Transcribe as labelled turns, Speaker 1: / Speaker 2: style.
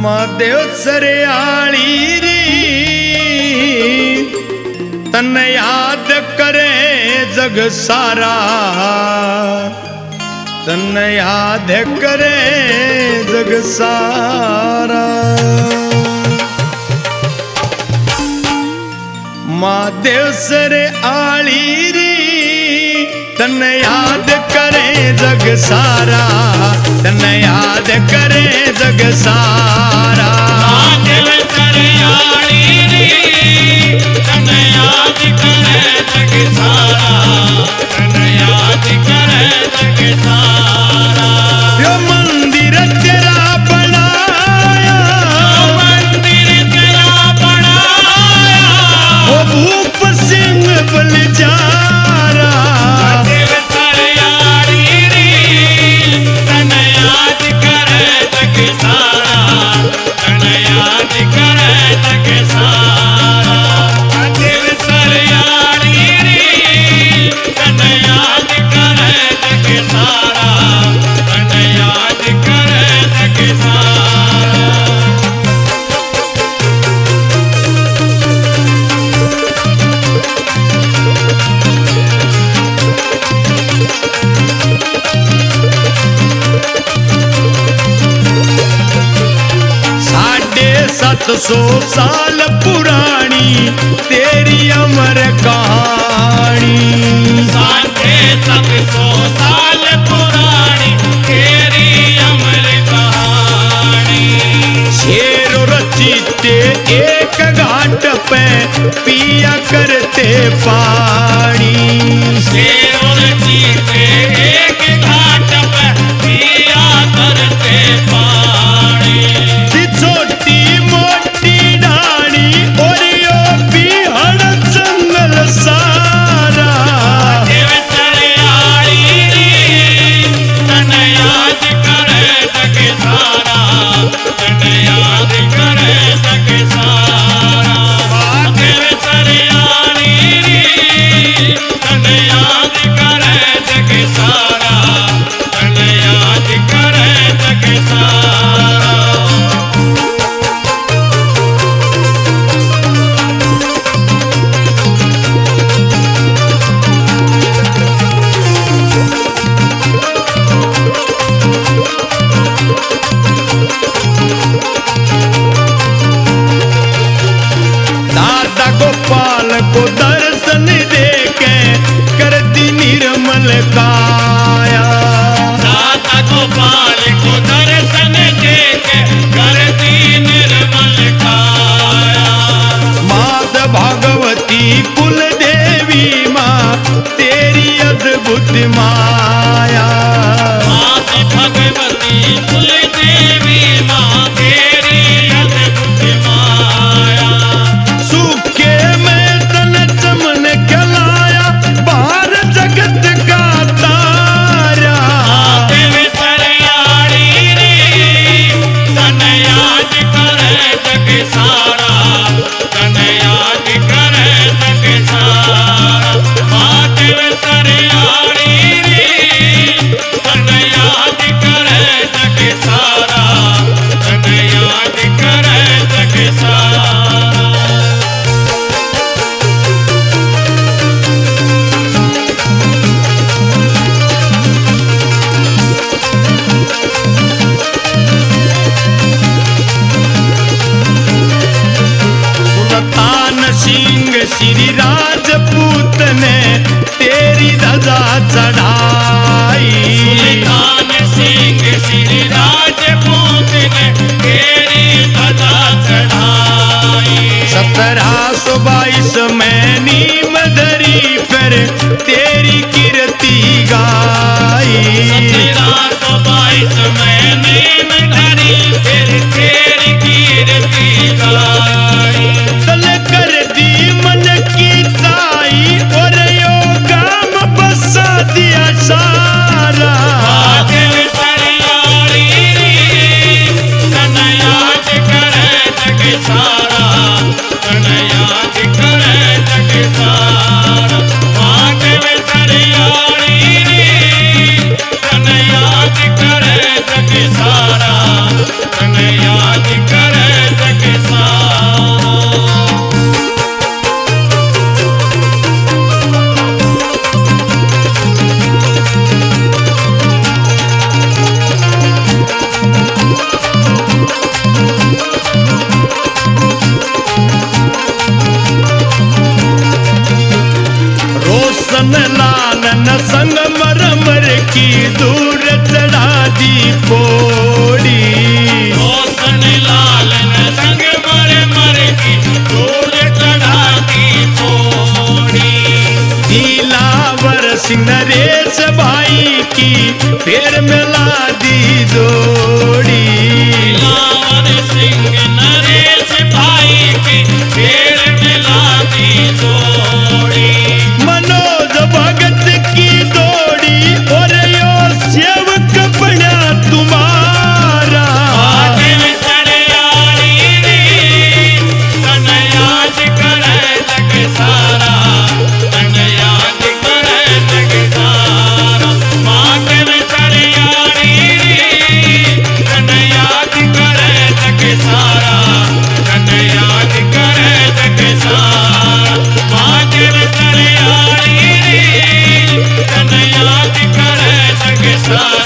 Speaker 1: महादेव सरयाली री तन याद करे जग सारा, तन याद करे जग सारा। महादेव सरयाली री तन याद करे जग सारा, तन याद करे जग सारा।
Speaker 2: महादेव सरयाली री तन याद करे जग सारा, तन याद करे जग सारा।
Speaker 1: यो मंदिर तेरा बनाया,
Speaker 2: मंदिर तेरा बनाया,
Speaker 1: वो भूप सिंह बलजारा।
Speaker 2: महादेव सरयाली री तन याद करे जग सारा, तन याद करे जग सारा। महादेव सरयाली री तन याद करे जग सारा, तन याद करे जग सारा।
Speaker 1: साढ़े 700 साल पुरानी तेरी अमर कहानी।
Speaker 2: 750 साल पुरानी तेरी अमर कहानी।
Speaker 1: शेर रचीते एक घाट पे पिया करते पानी।
Speaker 2: शेरों जीते एक घाट पे पिया करते पानी।
Speaker 1: छोटी मोटी डाणी और यो बिहड़ जंगल सारा।
Speaker 2: महादेव सरयाली री तन याद करे जग सारा, तन याद करे जग सारा। महादेव सरयाली री तन याद करे जग सारा, तन याद करे जग सारा।
Speaker 1: दादा गोपाल को दर्शन देके कर दी निर्मल काया।
Speaker 2: दाता गोपाल को दर्शन देके कर दी निर्मल काया।
Speaker 1: मात भगवती कुल देवी माँ तेरी अद्भुत माया।
Speaker 2: मात भगवती कुल देवी माँ तेरी अद्भुत माया।
Speaker 1: सूखे में तन चमन खिलाया बाहर जगत का तारा।
Speaker 2: महादेव सरयाली री तन याद करे जग सारा, तन याद करे जग सारा। महादेव सरयाली री तन याद करे जग सारा, तन याद करे जग सारा।
Speaker 1: सुल्तान सिंह श्री राजपूत ने तेरी ध्वजा चढ़ाई।
Speaker 2: सुल्तान सिंह श्री राजपूत ने तेरी ध्वजा चढ़ाई।
Speaker 1: 1722 में नीम धरी पर तेरी कीर्ति गाई।
Speaker 2: 1722 में नीम धरी फिर तेरी कीर्ति गाई।
Speaker 1: तल कर दी मन की चाई और यो गाम बसा दिया सारा।
Speaker 2: महादेव सरयाली री तन याद करे जग सारा, तन याद करे जग सारा। महादेव सरयाली
Speaker 1: दूर चढ़ा दी पोड़ी
Speaker 2: रोशन लाल ने संग मर मर की दूर चढ़ा दी पौड़ी
Speaker 1: दिलावर सिंह नरेश भाई की पैर मिला दी जोड़ी
Speaker 2: दिलावर सिंह नरेश भाई की पैर मिला दी जोड़ी
Speaker 1: मनोज भगत की दौड़ी और यो सेवक बना तुम्हारा
Speaker 2: महादेव चढ़ियारी रे तन याद करे जग सारा तन याद करे जग सारा महादेव चढ़ियारी रे तन याद करे जग सारा तन याद करे जग सारा महादेव चढ़ियारी रे तन याद करे जग सारा